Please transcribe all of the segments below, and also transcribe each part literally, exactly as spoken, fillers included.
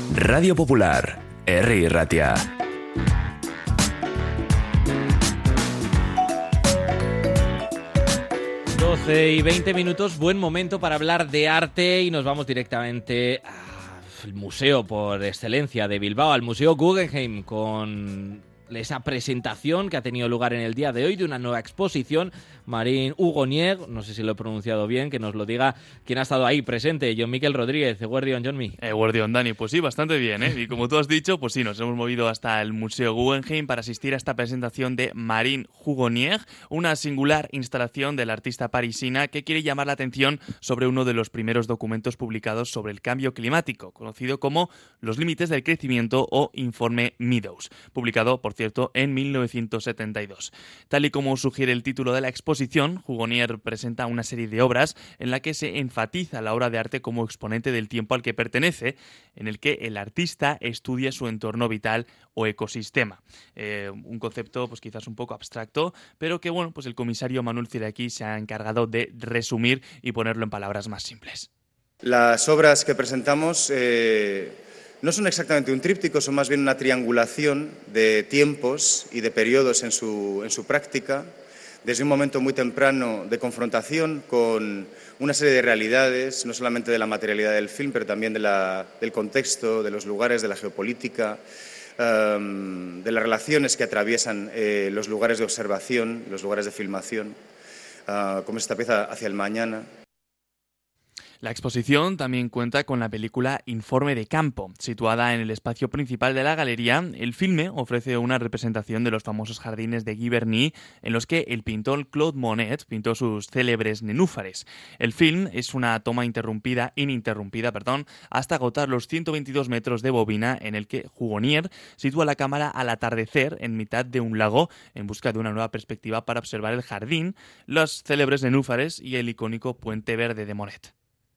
Radio Popular, Herri Irratia. doce y veinte minutos, buen momento para hablar de arte y nos vamos directamente al museo por excelencia de Bilbao, al Museo Guggenheim, con esa presentación que ha tenido lugar en el día de hoy de una nueva exposición. Marine Hugonier, no sé si lo he pronunciado bien, que nos lo diga quién ha estado ahí presente. John Miquel Rodríguez, Eguardión, Johnmi. Eguardión, Dani, pues sí, bastante bien, ¿eh? Y como tú has dicho, pues sí, nos hemos movido hasta el Museo Guggenheim para asistir a esta presentación de Marine Hugonier, una singular instalación de la artista parisina que quiere llamar la atención sobre uno de los primeros documentos publicados sobre el cambio climático, conocido como Los límites del crecimiento o Informe Meadows, publicado, por cierto, en mil novecientos setenta y dos. Tal y como sugiere el título de la exposición, Hugonier presenta una serie de obras en la que se enfatiza la obra de arte como exponente del tiempo al que pertenece, en el que el artista estudia su entorno vital o ecosistema. Eh, un concepto pues quizás un poco abstracto, pero que bueno, pues el comisario Manuel Ciraquí se ha encargado de resumir y ponerlo en palabras más simples. Las obras que presentamos eh, no son exactamente un tríptico, son más bien una triangulación de tiempos y de periodos en su, en su práctica, desde un momento muy temprano de confrontación con una serie de realidades, no solamente de la materialidad del film, pero también de la, del contexto, de los lugares, de la geopolítica, um, de las relaciones que atraviesan eh, los lugares de observación, los lugares de filmación, uh, como es esta pieza Hacia el mañana. La exposición también cuenta con la película Informe de campo. Situada en el espacio principal de la galería, el filme ofrece una representación de los famosos jardines de Giverny en los que el pintor Claude Monet pintó sus célebres nenúfares. El film es una toma interrumpida, ininterrumpida, perdón, hasta agotar los ciento veintidós metros de bobina en el que Hugonier sitúa la cámara al atardecer en mitad de un lago en busca de una nueva perspectiva para observar el jardín, los célebres nenúfares y el icónico Puente Verde de Monet.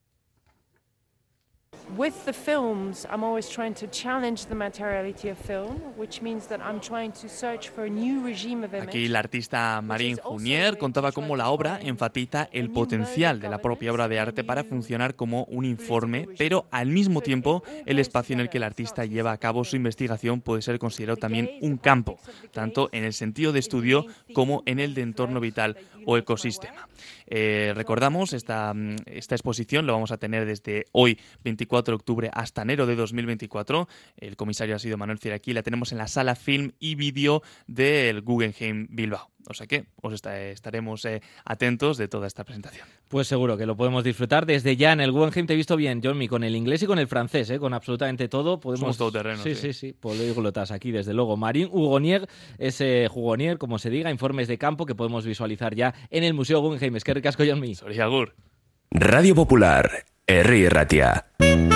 With the films, I'm always trying to challenge the materiality of film, which means that I'm trying to search for a new regime of image. Aquí la artista Marine Hugonier contaba cómo la obra enfatiza el potencial de la propia obra de arte para funcionar como un informe, pero al mismo tiempo el espacio en el que el artista lleva a cabo su investigación puede ser considerado también un campo, tanto en el sentido de estudio como en el de entorno vital o ecosistema. Eh, recordamos, esta, esta exposición lo vamos a tener desde hoy, veinticuatro de octubre, hasta enero de dos mil veinticuatro. El comisario ha sido Manuel Ciraquí. La tenemos en la sala Film y Vídeo del Guggenheim Bilbao. O sea que os está, estaremos eh, atentos de toda esta presentación. Pues seguro que lo podemos disfrutar desde ya en el Guggenheim. Te he visto bien, Johnmi, con el inglés y con el francés, ¿eh? Con absolutamente todo. Podemos... Somos todoterrenos. Sí, sí, sí, sí. Políglotas aquí, desde luego. Marine Hugonier, ese Hugonier, como se diga, informes de campo que podemos visualizar ya en el Museo Guggenheim. Es que ricasco, Johnmi. Soy Agur. Radio Popular, Herri Irratia.